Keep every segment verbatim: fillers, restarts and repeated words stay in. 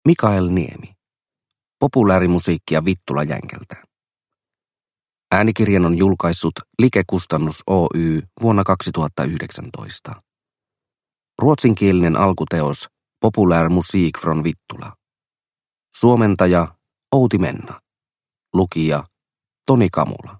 Mikael Niemi. Populaarimusiikkia Vittula Jänkeltä. Äänikirjan on julkaissut Like-kustannus Oy vuonna kaksituhattayhdeksäntoista. Ruotsinkielinen alkuteos Populärmusik från Vittula. Suomentaja Outi Menna. Lukija Toni Kamula.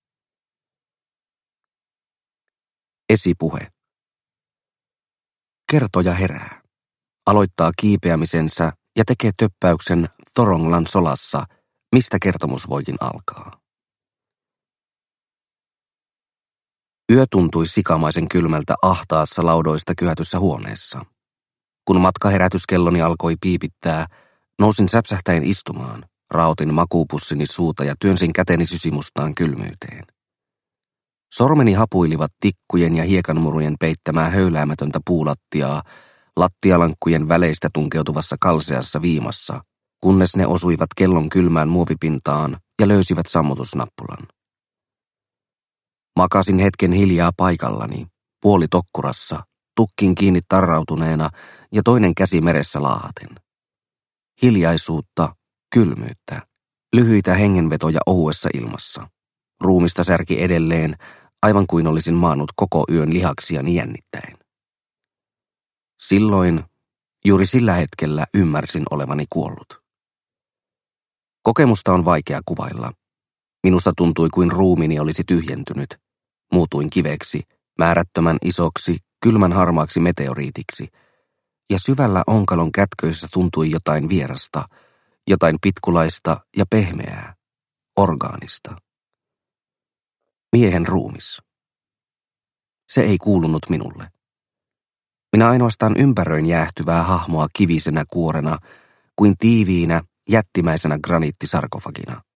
Esipuhe. Kertoja herää. Aloittaa kiipeämisensä ja tekee töppäyksen Thoronglan solassa, mistä kertomus voikin alkaa. Yö tuntui sikamaisen kylmältä ahtaassa laudoista kyhätyssä huoneessa. Kun matkaherätyskelloni alkoi piipittää, nousin säpsähtäen istumaan, raotin makuupussini suuta ja työnsin käteni sysimustaan kylmyyteen. Sormeni hapuilivat tikkujen ja hiekanmurujen peittämää höyläämätöntä puulattiaa lattialankkujen väleistä tunkeutuvassa kalseassa viimassa, kunnes ne osuivat kellon kylmään muovipintaan ja löysivät sammutusnappulan. Makasin hetken hiljaa paikallani, puoli tokkurassa, tukkin kiinni tarrautuneena ja toinen käsi meressä laahaten. Hiljaisuutta, kylmyyttä, lyhyitä hengenvetoja ohuessa ilmassa. Ruumista särki edelleen, aivan kuin olisin maannut koko yön lihaksiani jännittäen. Silloin, juuri sillä hetkellä ymmärsin olevani kuollut. Kokemusta on vaikea kuvailla. Minusta tuntui kuin ruumiini olisi tyhjentynyt. Muutuin kiveksi, määrättömän isoksi, kylmän harmaaksi meteoriitiksi, ja syvällä onkalon kätköissä tuntui jotain vierasta, jotain pitkulaista ja pehmeää, orgaanista. Miehen ruumis. Se ei kuulunut minulle. Minä ainoastaan ympäröin jäähtyvää hahmoa kivisenä kuorena, kuin tiiviinä, jättimäisenä graniittisarkofagina.